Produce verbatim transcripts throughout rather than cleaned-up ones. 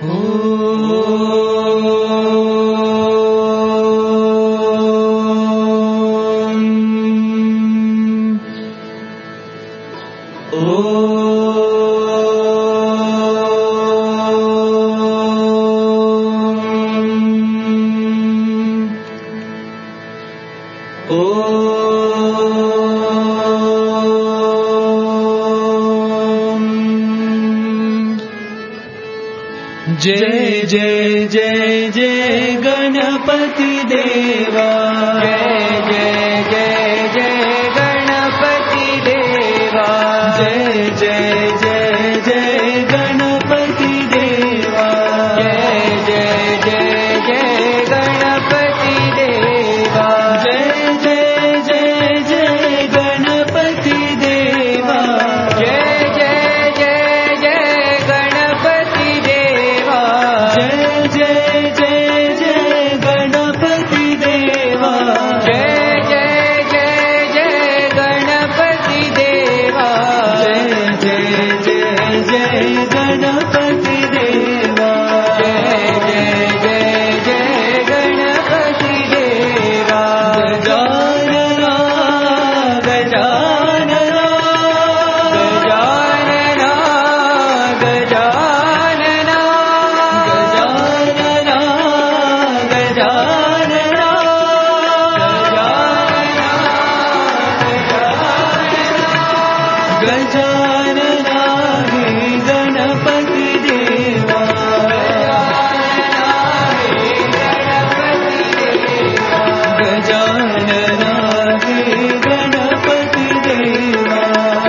जय जय जय जय गणपति देवा जय जय जय जय गणपति देवा जय जय जय जय गणपति देवा जय जय जय जय गणपति देवा जय जय जय जय गणपति देवा जय जय जय जय गणपति देवा जय जय जय जय गणपति देवा जय जय जय जय गणपति देवा जय जय जय जय गणपति देवा जय जय जय जय गणपति देवा गजानना गजानना गजानना गजानना गजानना गजानना गजानना हे गणपति देवा गजानना हे गणपति देवा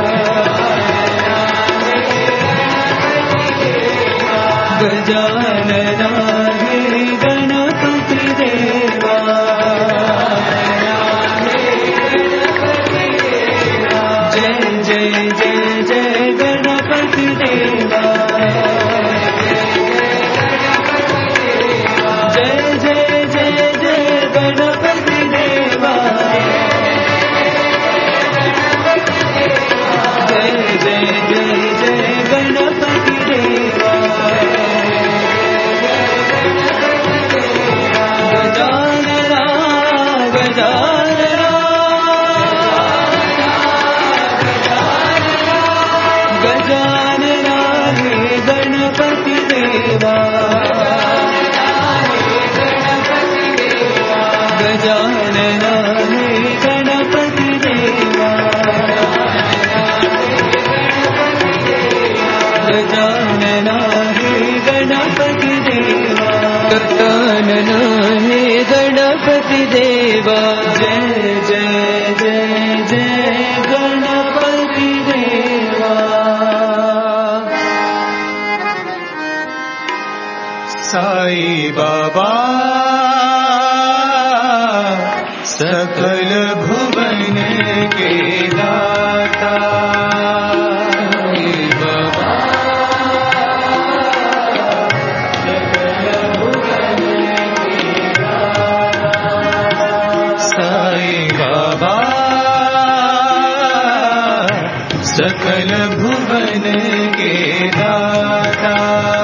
गजानना हे गणपति देवा जय जय जय जय गणपति देवा जय जय जय जय गणपति देवा जय जय जय जय गणपति देवा गजानना गजानना गजानना हे गणपति देवा गजानना हे गणपति देवा गजानना हे गणपति देवा गजानना हे गणपति देवा जय जय जय जय गणपति देवा साई बाबा सकल भुवन के दाता साई बाबा साई बाबा सकल भुवन के दाता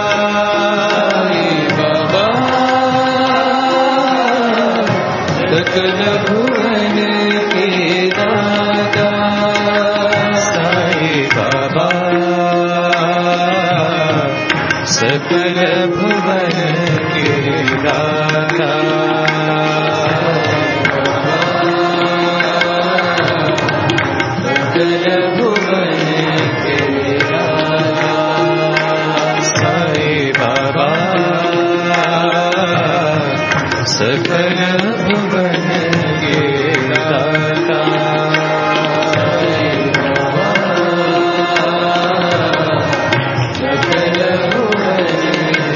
साई बाबा सकल भुवन के दाता साई बाबा सकल भुवन के दाता सकल भुवन के दाता साई बाबा सकल भुवन के दाता सकल भुवन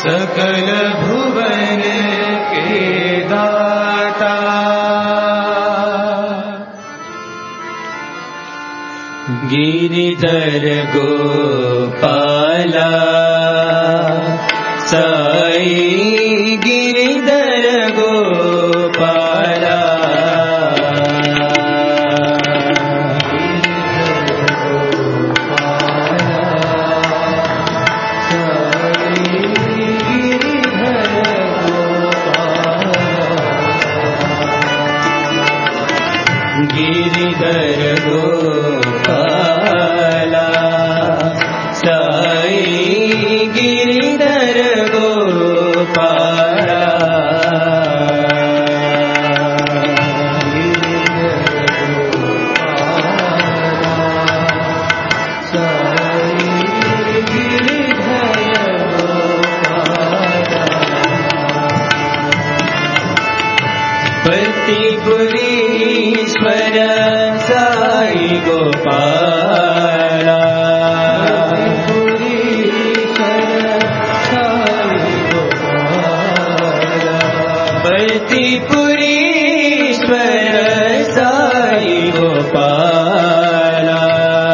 सकल भुवन के दाता गिरिधर गोपाला साई गिरिधर गोपाला गिरिधर गोपाला साई गिरिधर गोपाला पतिपुरीश्वर साई गोपाला पतिपुरीश्वर साई गोपाला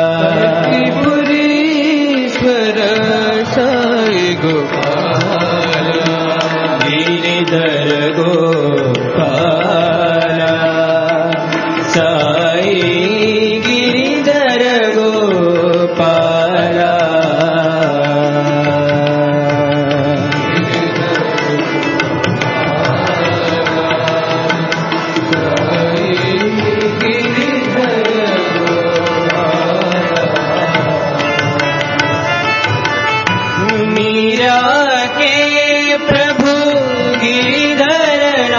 पतिपुरीश्वर साई गोपाला गिरिधर गोपाला साई गिरिधर गोपाला मीरा के प्रभु गिरिधर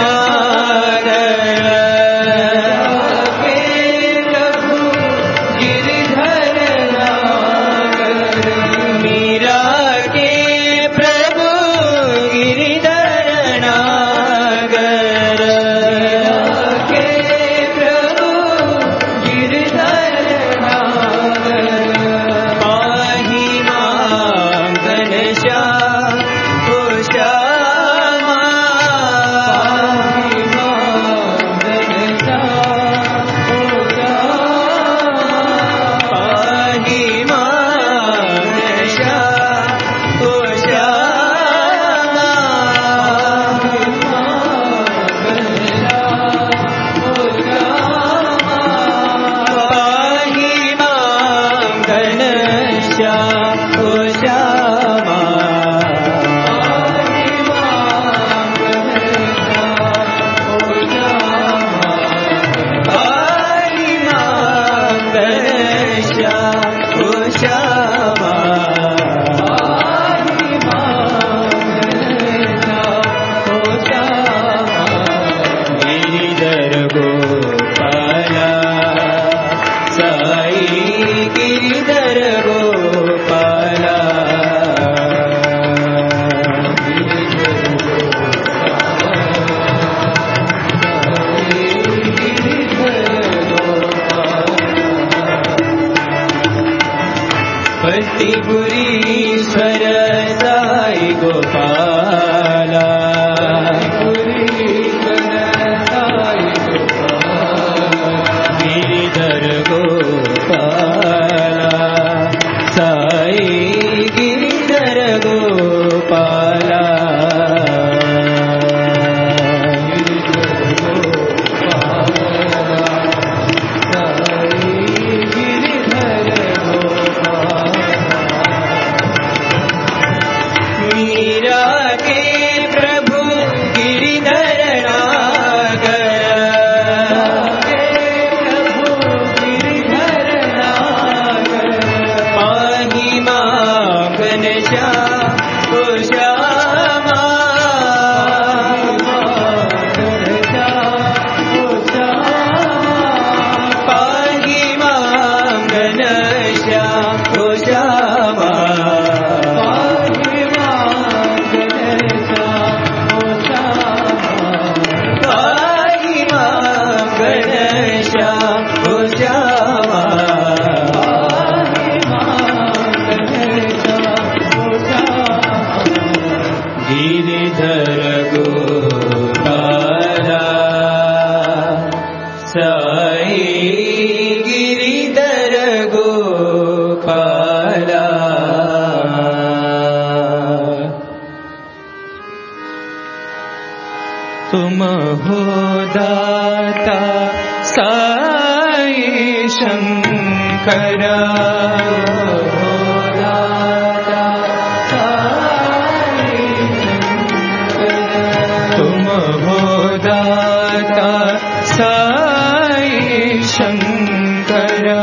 पतिपुरीश्वर साई गोपाला गिरिधर गोपाला साई गिरिधर गोपाला गिरिधर गोपाला साई गिरिधर गोपाला तुम हो दाता साई शंकरा साई शंकरा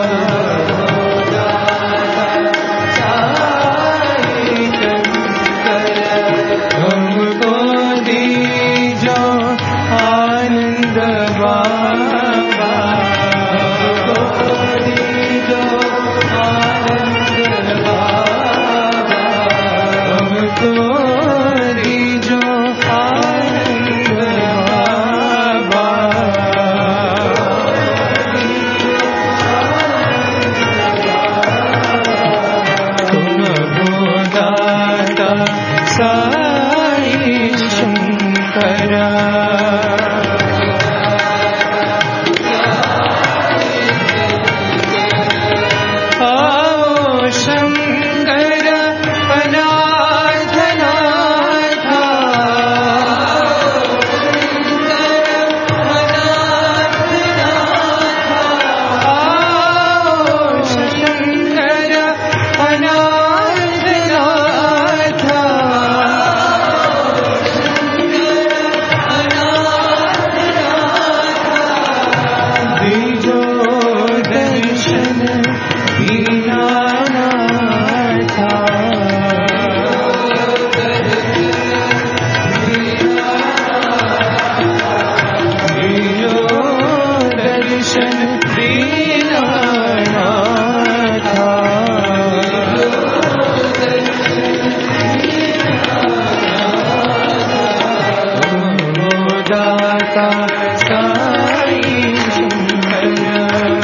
हमको दीजो आनंद बाबा हमको दीजो आनंद बाबा हमको दीजो आनंद बाबा तुम हो दाता साई शंकरा आओ शंकर अनाथनाथा आओ शंकर अनाथनाथा दीजो दर्शन दीनानाथा दीजो दर्शन दीनानाथा दाता साई शंकरा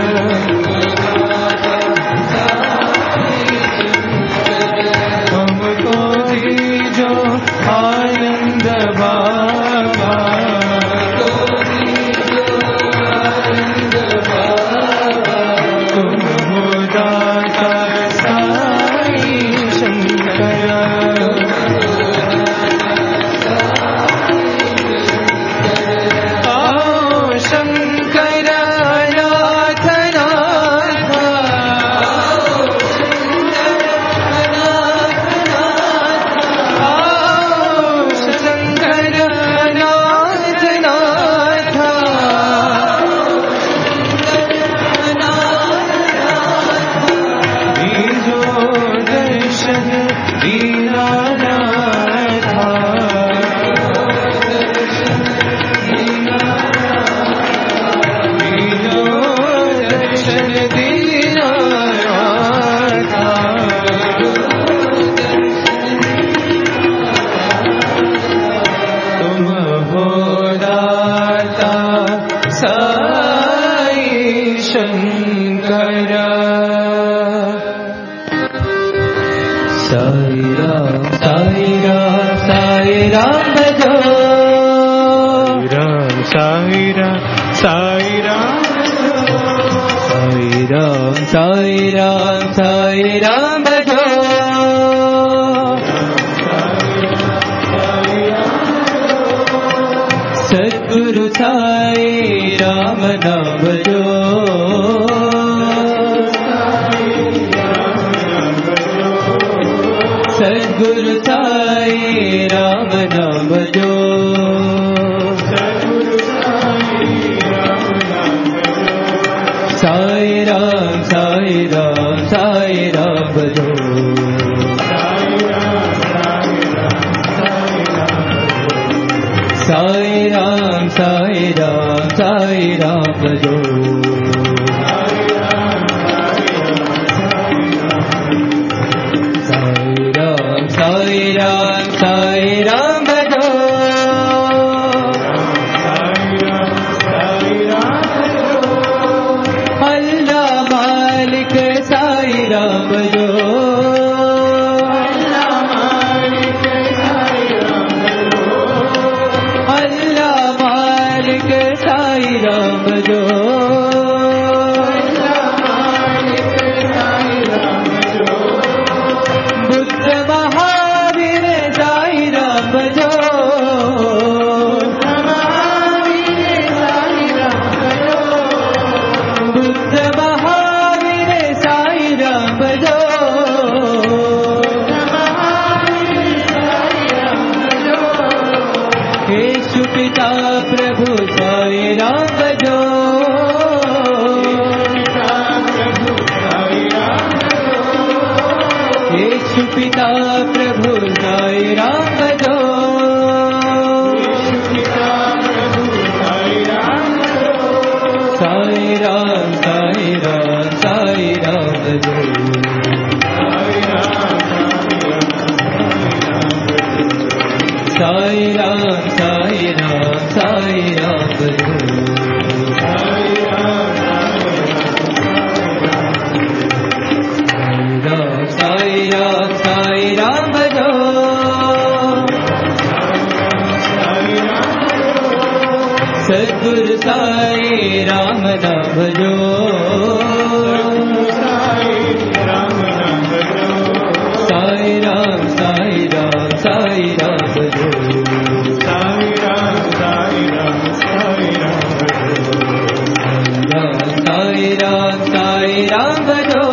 हमको दीजो आनंद बाबा तुम हो दाता साई शंकरा आओ शंकर अनाथनाथा आओ शंकर अनाथनाथा दीजो दर्शन दीनानाथा दीजो दर्शन दीनानाथा तुम हो दाता साई शंकरा साई राम साई राम साई राम भजो राम साई राम साई राम साई राम साई राम साई राम भजो सद्गुरु साई राम नाम भजो सद्गुरु साई राम नाम भजो साई राम साई राम साई राम भजो साई राम साई राम साई राम भजो साई राम साई राम साई राम भजो अल्लाह मालिक साई राम भजो यीशु पिता प्रभु साई राम बजो यीशु पिता प्रभु साई राम बजो साई राम साई राम साई राम बजो साई राम साई राम साई राम बजो साई राम साई राम बजो सद्गुरु साई राम नाम भजो साई राम साई राम साई राम भजो साई राम साई राम साई राम भजो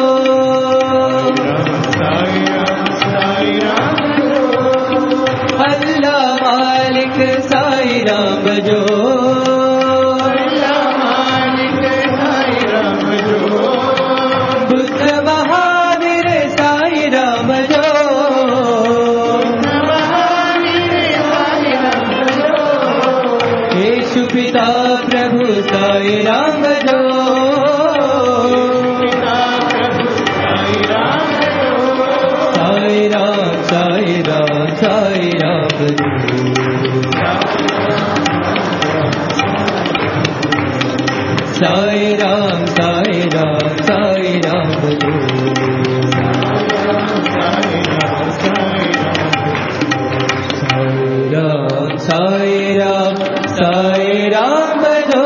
अल्लाह मालिक साई राम भजो बुद्ध महावीर साई राम भजो यीशु पिता प्रभु साई राम भजो साई राम साई राम साई राम भजो साई राम साई राम साई राम भजो साई राम साई राम भजो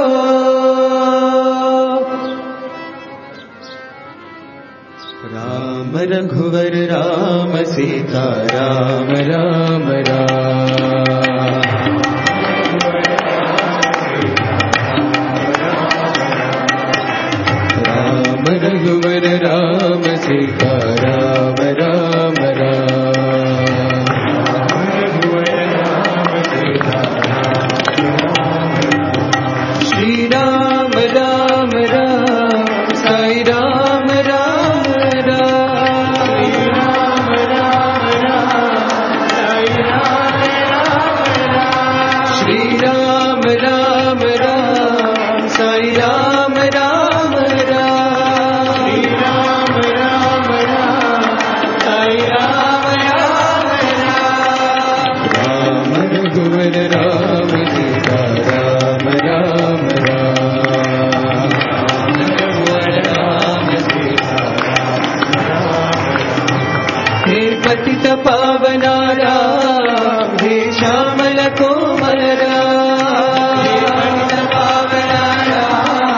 राम रघुवर राम सीता राम राम राम राम रघुवर राम सीता राम राम राम श्री राम राम राम साई राम राम श्री राम राम राम साई राम राम राम राम राम राम साई राम राम राम राम रघुवर राम सीता राम राम राम रघुवर राम सीता हे पतित पावना राम हे श्यामल कोमल राम हे पतित पावना राम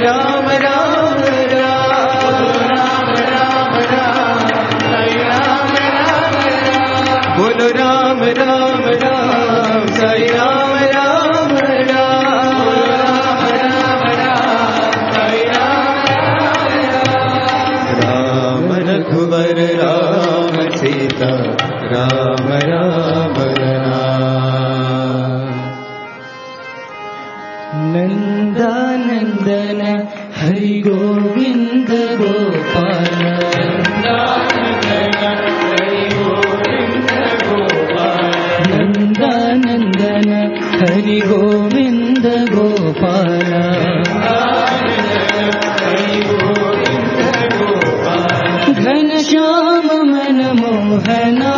राम राम बोलो राम राम राम साई राम राम राम रघुवर राम सीता राम राम नंदानंदन हरि गोविंद गोपाल नंदानंदन हरि गोविंद गोपाल घन श्याम मन मोहना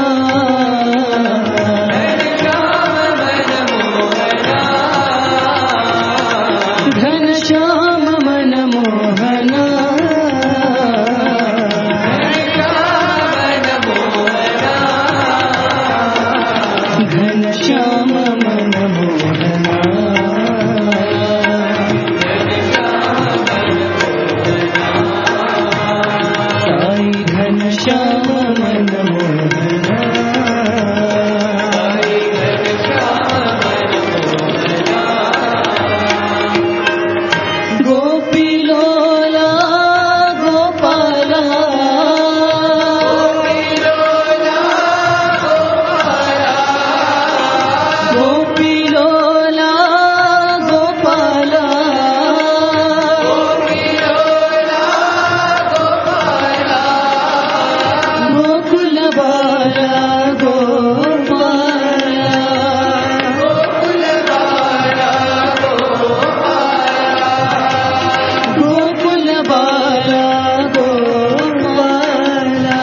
घन श्याम मन मोहना घन श्याम मन मोहना साई घन श्याम मन मोहना गोपी लोला गोपाला गोपी लोला गोपाला गोकुल बाला गोपाला गोकुल बाला गोपाला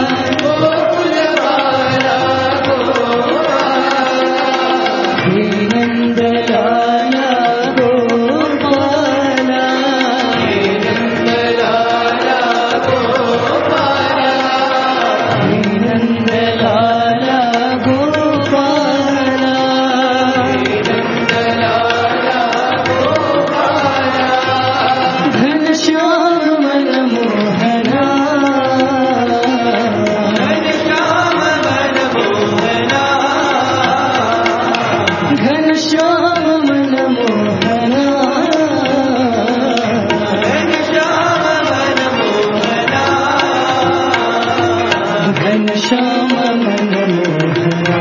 हे नंद लाला गोपाला हे नंद लाला गोपाला घन श्याम मन मोहना घन श्याम मन मोहना घन श्याम मन मोहना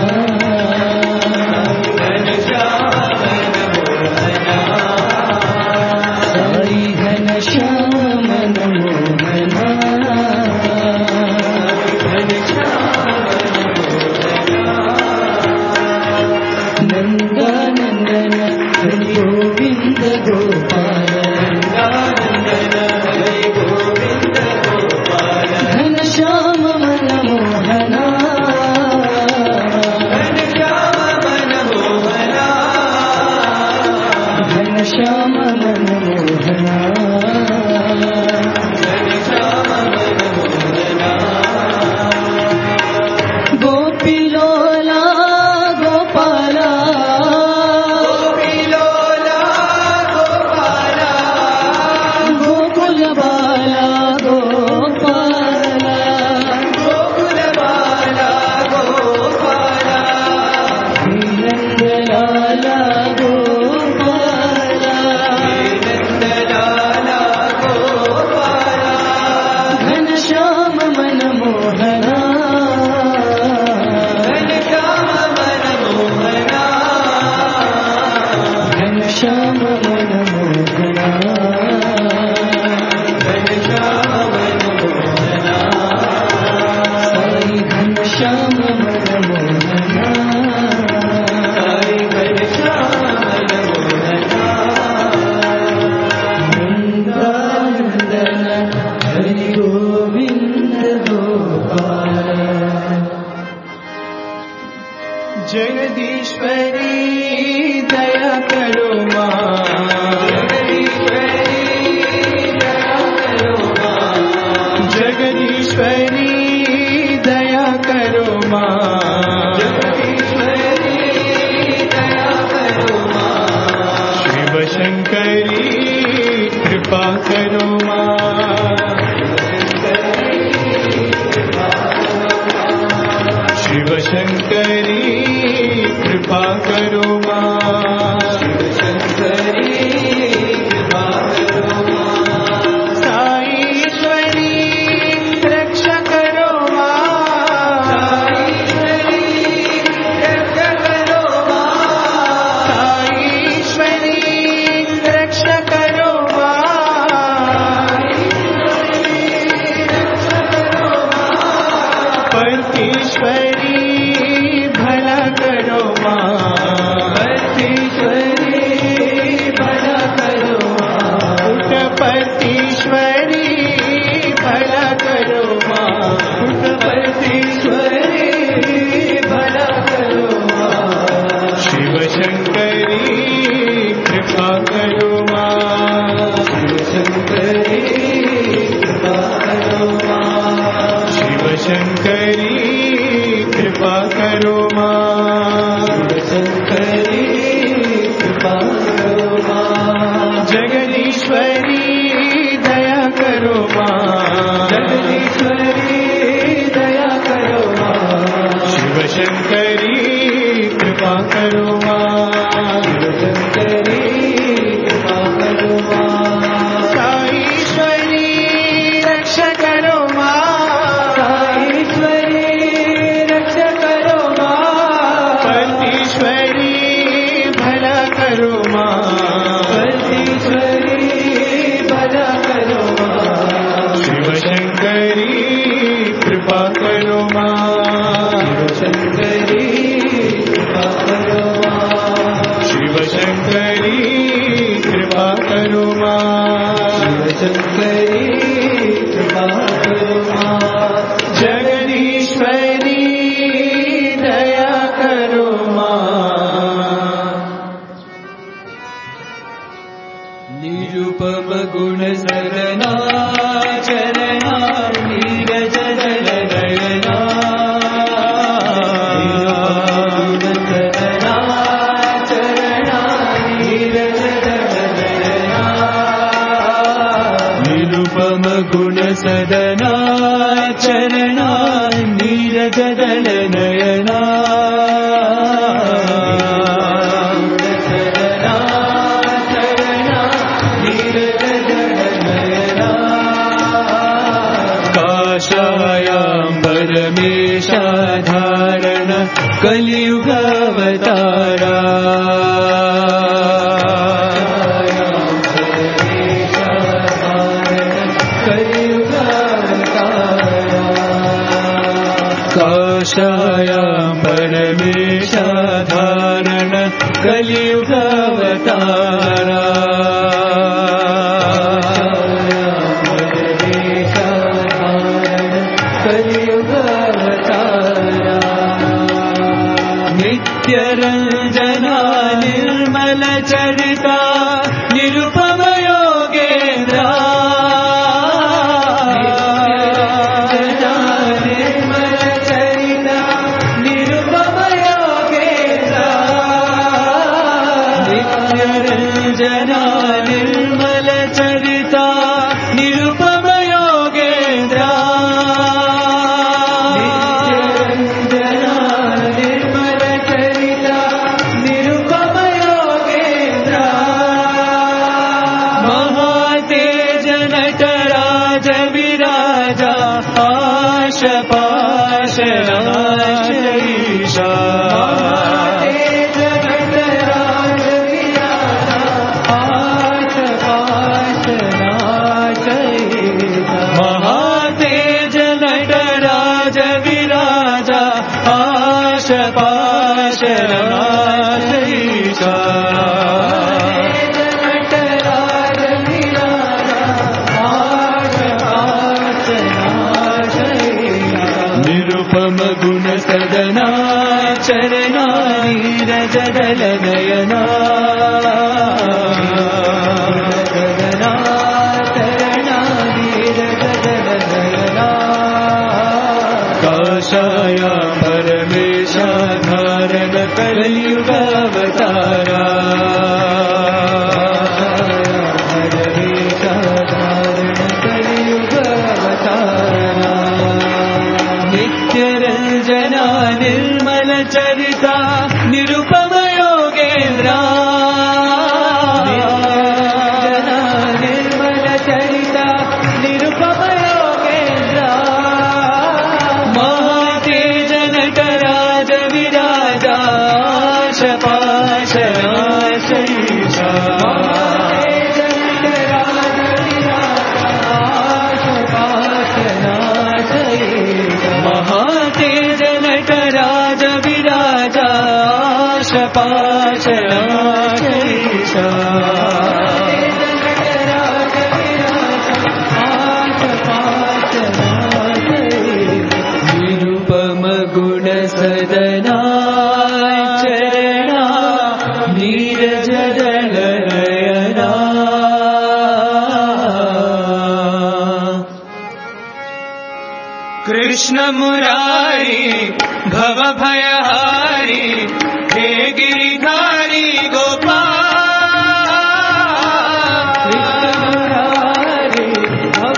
साई घन श्याम मन मोहना नंदानंदन हरि गोविंद गोपाल घन श्याम मन मोहना घन श्याम मन मोहना गोपी लोला गोपाला गोकुल बाला गोपाला हे नंद लाला गोपाला घन श्याम मन मोहना घन श्याम मन मोहना साई घन श्याम मन मोहना नंदानंदन हरि गोविंद गोपाल जगदीश्वरी दया करो माँ जगदीश्वरी दया करो माँ शिव शंकरी शंकरी कृपा करो माँ, शंकरी कृपा करो माँ, साईश्वरी रक्षा करो माँ, साईश्वरी रक्षा करो माँ, परमेश्वरी भला करो माँ, परमेश्वरी भला करो माँ, शिव शंकरी कृपा करो माँ, शंकरी कृपा करो माँ, शिव शंकरी कृपा करो माँ, शंकरी कृपा करो माँ, जगदीश्वरी दया करो माँ, निरुपम गुण सरना चरणा नीरज जल नयना, निरुपम गुण सदना चरणा नीरज दल नयना, काषायाम्बरमेषाधारण कलियुगावतारा, काषायाम्बरमेषाधारण कलियुगावतारा, नित्यरञ्जना निर्मल चरिता निरुपम योगेन्द्रा, निर्मल चरिता निरुपम योगेन्द्रा, नित्यरञ्जना निर्मल चरिता निरुपम योगेन्द्रा, पाशनाशईशा, महातेज नटराज विराजा आश पाशनाशईशा, निरुपम गुण सदना चरणा नीरज दल नयना, सदना चरणा नीरज दल नयना, काषाया परमेशाधारण कलियुगावतारा, नित्यरञ्जना निर्मल चरिता निरुपम योगेन्द्रा, निर्मल चरिता निरुपम योगेन्द्रा, महातेज नटराज विराजा शपाशनाशईशा, महातेज नटराज विराजा शपाशनाशईशा, निरुपम गुण सदना चरणा नीरज दल नयना, कृष्ण मुरारी भव भयहारी हे गिरिधारी गोपाल, कृष्ण मुरारी भव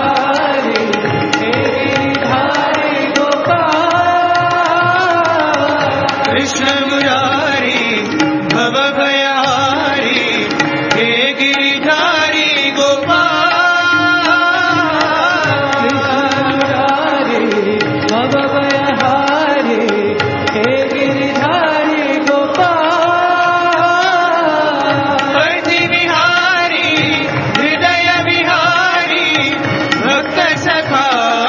भयहारी हे गिरिधारी गोपाल, कृष्ण मुरारी भव भयहारी हे गिरिधारी गोपाल भव भयहारी हे गिरिधारी गोपाल परति विहारी हृदय विहारी भक्त सखा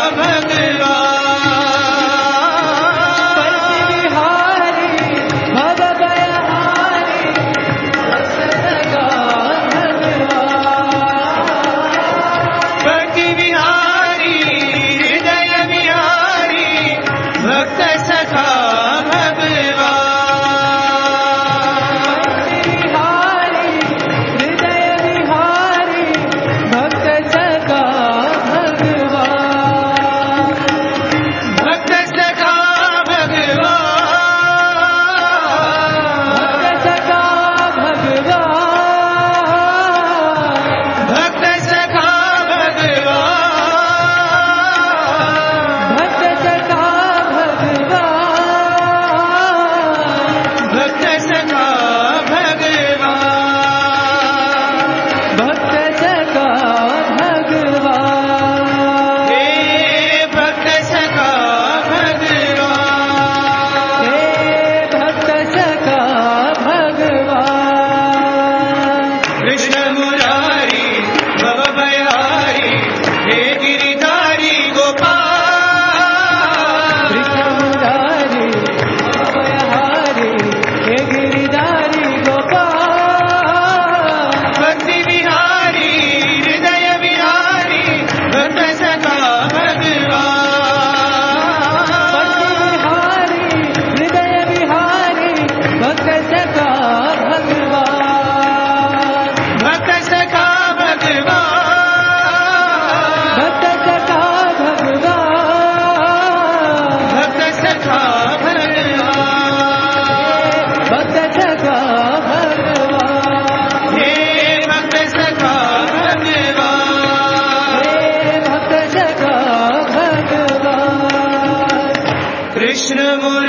कृष्ण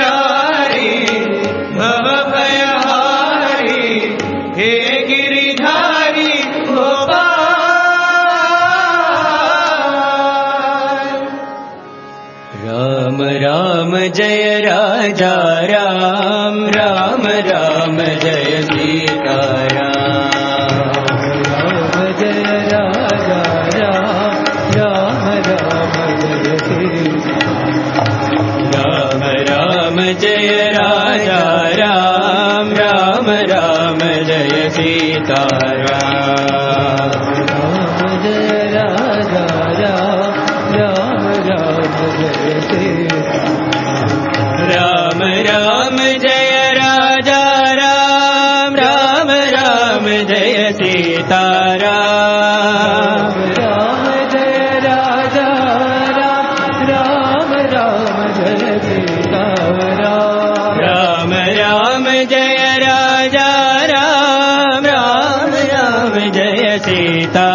मुरारी भव भयहारी हे गिरिधारी गोपाल राम राम जय राजा राम राम राम जय सीता राम राम जय राजा राम राम राम जय सीता राम राम जय राजा राम राम राम जय सीता राम राम जय राजा राम राम राम जय सीता राम राम जय राजा राम राम राम जय सीता राम राम जय राजा राम राम राम जय सीता राम राम जय राजा राम राम राम जय सीता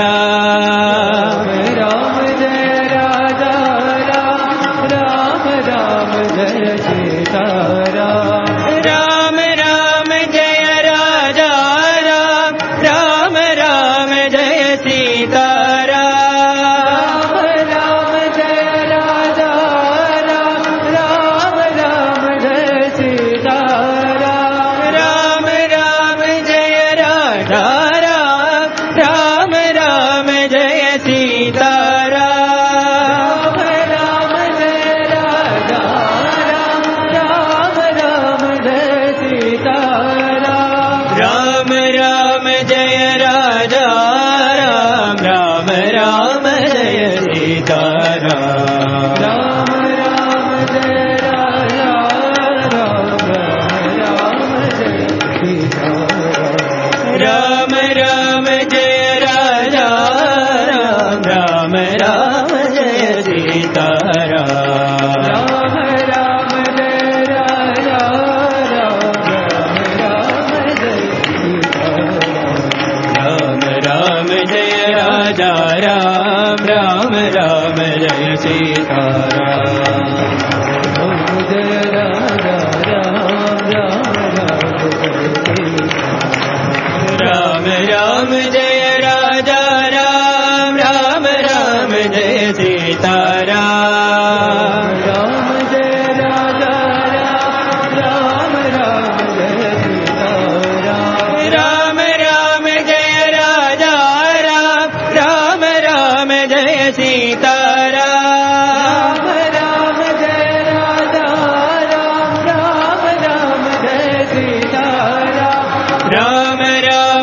राम राम जय राजा राम राम राम जय सीता राम राम राम जय राजा राम राम राम जय सीता राम राम जय राजा राम राम राम जय सीता राम राम राम जय राजा राम राम राम जय सीता राम राम जय राजा राम राम राम जय सीता राम राम जय राजा राम राम राम जय सीता राम राम राम जय राजा राम राम राम जय सीता राम राम जय राजा राम राम राम जय सीता राम राम राम जय राजा राम राम राम जय सीता राम राम जय राजा राम राम राम जय सीता राम जय राजा राम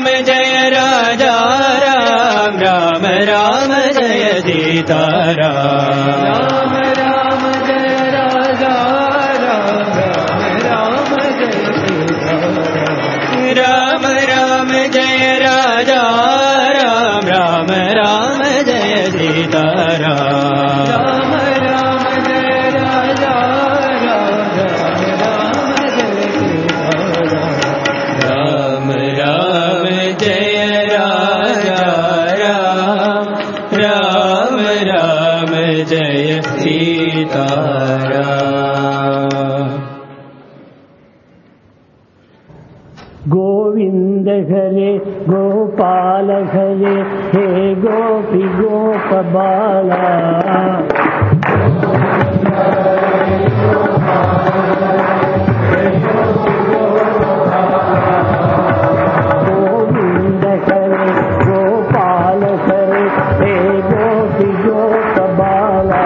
राम जय राजा राम राम राम जय सीता राम राम जय राजा राम राम राम जय सीता राम राम जय राजा राम राम राम जय सीता राम राम जय राजा राम राम राम जय राजा राम राम राम जय सीता राम। गोविंद हरे गोपाल हरे हे गोपी गोप बाला गोविंद हरे गोपाल हरे हे गोपी गोप बाला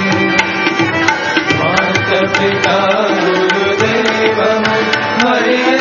पिता गुरुदेव हरे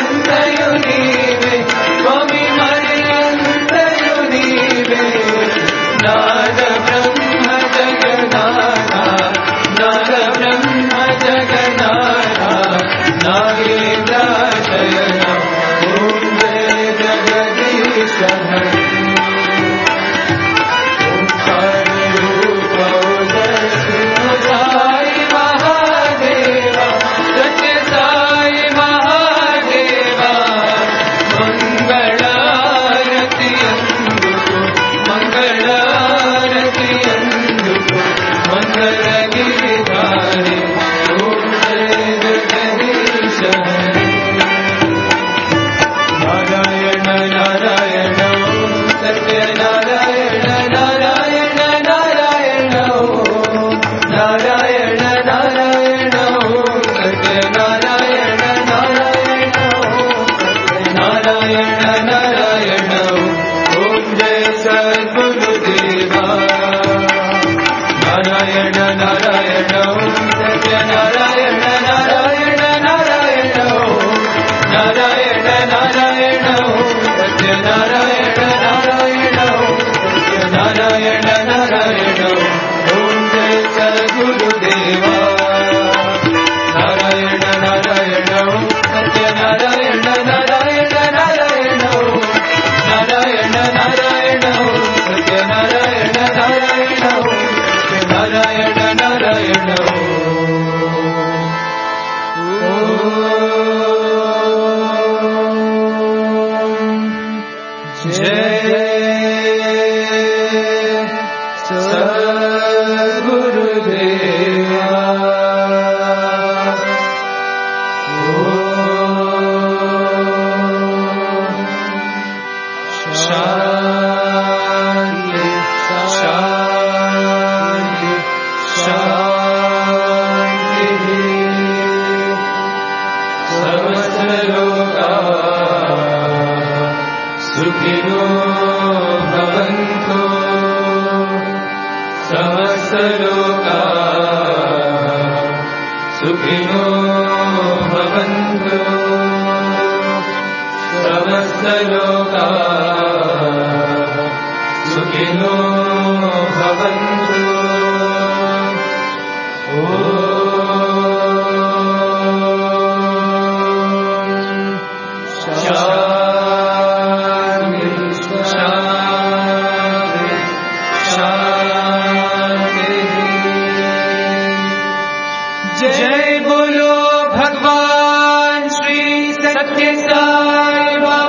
भगवान श्री सत्य साई बाबा